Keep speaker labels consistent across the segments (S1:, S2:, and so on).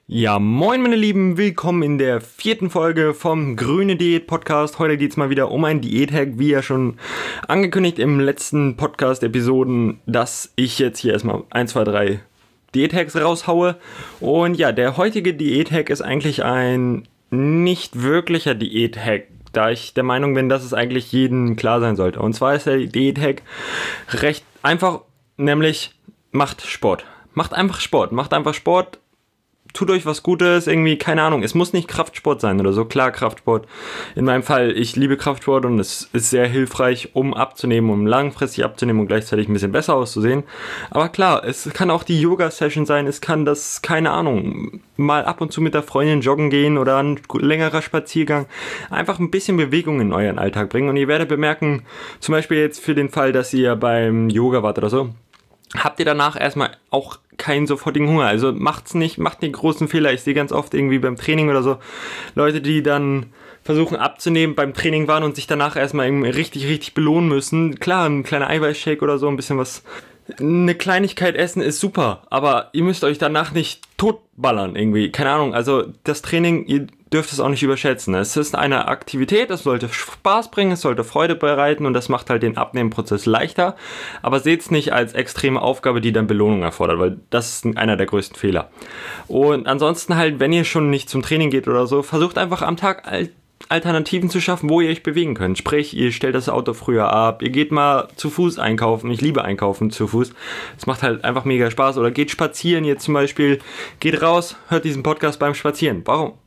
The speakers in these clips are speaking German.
S1: Ja, moin meine Lieben, willkommen in der 4. Folge vom Grüne Diät Podcast. Heute geht es mal wieder um einen Diät-Hack, wie ja schon angekündigt im letzten Podcast-Episoden, dass ich jetzt hier erstmal 1, 2, 3 Diät-Hacks raushaue. Und ja, der heutige Diät-Hack ist eigentlich ein nicht wirklicher Diät-Hack, da ich der Meinung bin, dass es eigentlich jedem klar sein sollte. Und zwar ist der Diät-Hack recht einfach, nämlich macht Sport. Macht einfach Sport. Tut euch was Gutes, irgendwie, keine Ahnung, es muss nicht Kraftsport sein oder so. Klar, Kraftsport. In meinem Fall, ich liebe Kraftsport und es ist sehr hilfreich, um abzunehmen, um langfristig abzunehmen und gleichzeitig ein bisschen besser auszusehen. Aber klar, es kann auch die Yoga-Session sein, es kann das, keine Ahnung, mal ab und zu mit der Freundin joggen gehen oder ein längerer Spaziergang. Einfach ein bisschen Bewegung in euren Alltag bringen und ihr werdet bemerken, zum Beispiel jetzt für den Fall, dass ihr beim Yoga wart oder so, habt ihr danach erstmal auch keinen sofortigen Hunger. Also macht nicht großen Fehler. Ich sehe ganz oft irgendwie beim Training oder so Leute, die dann versuchen abzunehmen, beim Training waren und sich danach erstmal richtig belohnen müssen. Klar, ein kleiner Eiweißshake oder so, ein bisschen was. Eine Kleinigkeit essen ist super, aber ihr müsst euch danach nicht totballern irgendwie. Keine Ahnung, also das Training, ihr dürft es auch nicht überschätzen. Es ist eine Aktivität, es sollte Spaß bringen, es sollte Freude bereiten und das macht halt den Abnehmprozess leichter. Aber seht es nicht als extreme Aufgabe, die dann Belohnung erfordert, weil das ist einer der größten Fehler. Und ansonsten halt, wenn ihr schon nicht zum Training geht oder so, versucht einfach am Tag Alternativen zu schaffen, wo ihr euch bewegen könnt. Sprich, ihr stellt das Auto früher ab, ihr geht mal zu Fuß einkaufen. Ich liebe Einkaufen zu Fuß. Es macht halt einfach mega Spaß. Oder geht spazieren jetzt zum Beispiel. Geht raus, hört diesen Podcast beim Spazieren.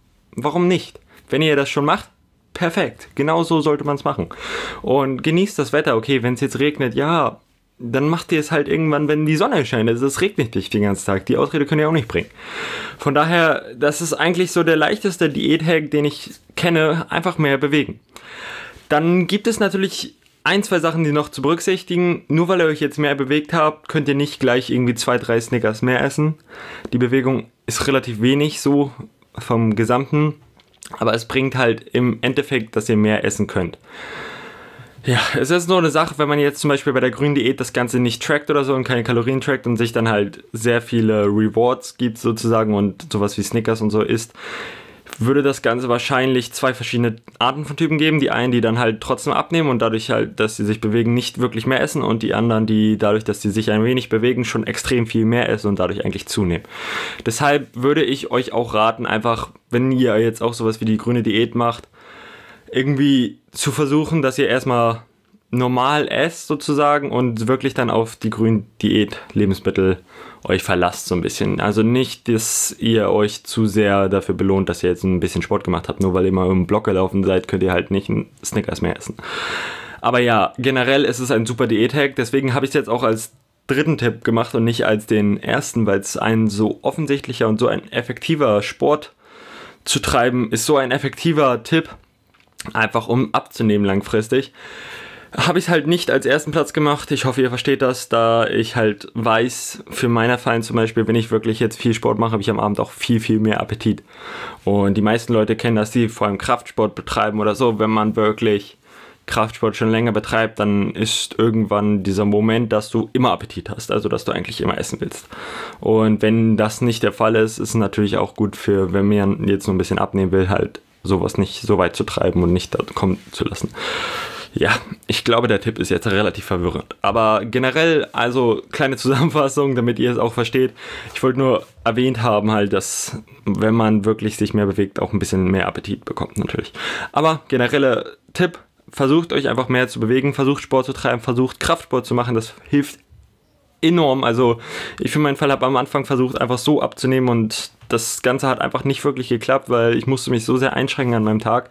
S1: Warum nicht? Wenn ihr das schon macht, perfekt. Genau so sollte man es machen. Und genießt das Wetter. Okay, wenn es jetzt regnet, ja, dann macht ihr es halt irgendwann, wenn die Sonne scheint. Also es regnet nicht den ganzen Tag. Die Ausrede könnt ihr auch nicht bringen. Von daher, das ist eigentlich so der leichteste Diät-Hack, den ich kenne. Einfach mehr bewegen. Dann gibt es natürlich 1, 2 Sachen, die noch zu berücksichtigen. Nur weil ihr euch jetzt mehr bewegt habt, könnt ihr nicht gleich irgendwie 2, 3 Snickers mehr essen. Die Bewegung ist relativ wenig so vom Gesamten. Aber es bringt halt im Endeffekt, dass ihr mehr essen könnt. Ja, es ist nur eine Sache, wenn man jetzt zum Beispiel bei der grünen Diät das Ganze nicht trackt oder so und keine Kalorien trackt und sich dann halt sehr viele Rewards gibt sozusagen und sowas wie Snickers und so isst, würde das Ganze wahrscheinlich 2 verschiedene Arten von Typen geben. Die einen, die dann halt trotzdem abnehmen und dadurch halt, dass sie sich bewegen, nicht wirklich mehr essen und die anderen, die dadurch, dass sie sich ein wenig bewegen, schon extrem viel mehr essen und dadurch eigentlich zunehmen. Deshalb würde ich euch auch raten, einfach, wenn ihr jetzt auch sowas wie die grüne Diät macht, irgendwie zu versuchen, dass ihr erstmal normal esst sozusagen und wirklich dann auf die grünen Diät-Lebensmittel euch verlasst so ein bisschen. Also nicht, dass ihr euch zu sehr dafür belohnt, dass ihr jetzt ein bisschen Sport gemacht habt. Nur weil ihr mal im Block gelaufen seid, könnt ihr halt nicht einen Snickers mehr essen. Aber ja, generell ist es ein super Diät-Hack. Deswegen habe ich es jetzt auch als 3. Tipp gemacht und nicht als den ersten, weil es ein so offensichtlicher und so ein effektiver Sport zu treiben ist, so ein effektiver Tipp, einfach um abzunehmen langfristig. Habe ich es halt nicht als ersten Platz gemacht. Ich hoffe, ihr versteht das, da ich halt weiß, für meinen Fall zum Beispiel, wenn ich wirklich jetzt viel Sport mache, habe ich am Abend auch viel mehr Appetit. Und die meisten Leute kennen das, die vor allem Kraftsport betreiben oder so. Wenn man wirklich Kraftsport schon länger betreibt, dann ist irgendwann dieser Moment, dass du immer Appetit hast, also dass du eigentlich immer essen willst. Und wenn das nicht der Fall ist, ist es natürlich auch gut für, wenn man jetzt so ein bisschen abnehmen will, halt sowas nicht so weit zu treiben und nicht da kommen zu lassen. Ja, ich glaube, der Tipp ist jetzt relativ verwirrend. Aber generell, also kleine Zusammenfassung, damit ihr es auch versteht. Ich wollte nur erwähnt haben halt, dass wenn man wirklich sich mehr bewegt, auch ein bisschen mehr Appetit bekommt natürlich. Aber genereller Tipp, versucht euch einfach mehr zu bewegen, versucht Sport zu treiben, versucht Kraftsport zu machen, das hilft enorm. Also ich für meinen Fall habe am Anfang versucht, einfach so abzunehmen und das Ganze hat einfach nicht wirklich geklappt, weil ich musste mich so sehr einschränken an meinem Tag.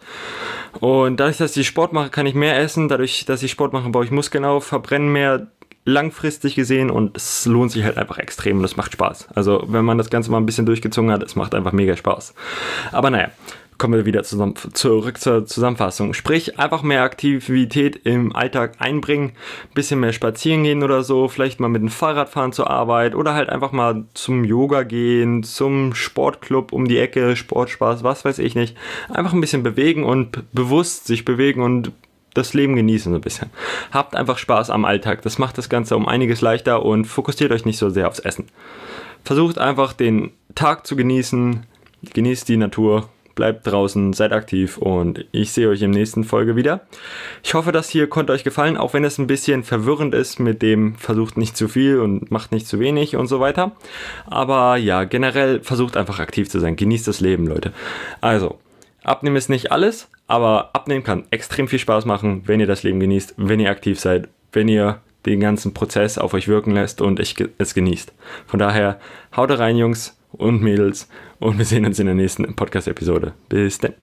S1: Und dadurch, dass ich Sport mache, kann ich mehr essen. Dadurch, dass ich Sport mache, baue ich Muskeln auf, verbrenne mehr langfristig gesehen und es lohnt sich halt einfach extrem und es macht Spaß. Also wenn man das Ganze mal ein bisschen durchgezogen hat, es macht einfach mega Spaß. Aber naja, kommen wir wieder zurück zur Zusammenfassung. Sprich, einfach mehr Aktivität im Alltag einbringen, bisschen mehr spazieren gehen oder so, vielleicht mal mit dem Fahrrad fahren zur Arbeit oder halt einfach mal zum Yoga gehen, zum Sportclub um die Ecke, Sportspaß, was weiß ich nicht. Einfach ein bisschen bewegen und bewusst sich bewegen und das Leben genießen so ein bisschen. Habt einfach Spaß am Alltag, das macht das Ganze um einiges leichter und fokussiert euch nicht so sehr aufs Essen. Versucht einfach den Tag zu genießen, genießt die Natur, bleibt draußen, seid aktiv und ich sehe euch im nächsten Folge wieder. Ich hoffe, das hier konnte euch gefallen, auch wenn es ein bisschen verwirrend ist mit dem versucht nicht zu viel und macht nicht zu wenig und so weiter. Aber ja, generell versucht einfach aktiv zu sein. Genießt das Leben, Leute. Also, abnehmen ist nicht alles, aber abnehmen kann extrem viel Spaß machen, wenn ihr das Leben genießt, wenn ihr aktiv seid, wenn ihr den ganzen Prozess auf euch wirken lässt und es genießt. Von daher, haut rein, Jungs und Mädels, und wir sehen uns in der nächsten Podcast-Episode. Bis dann.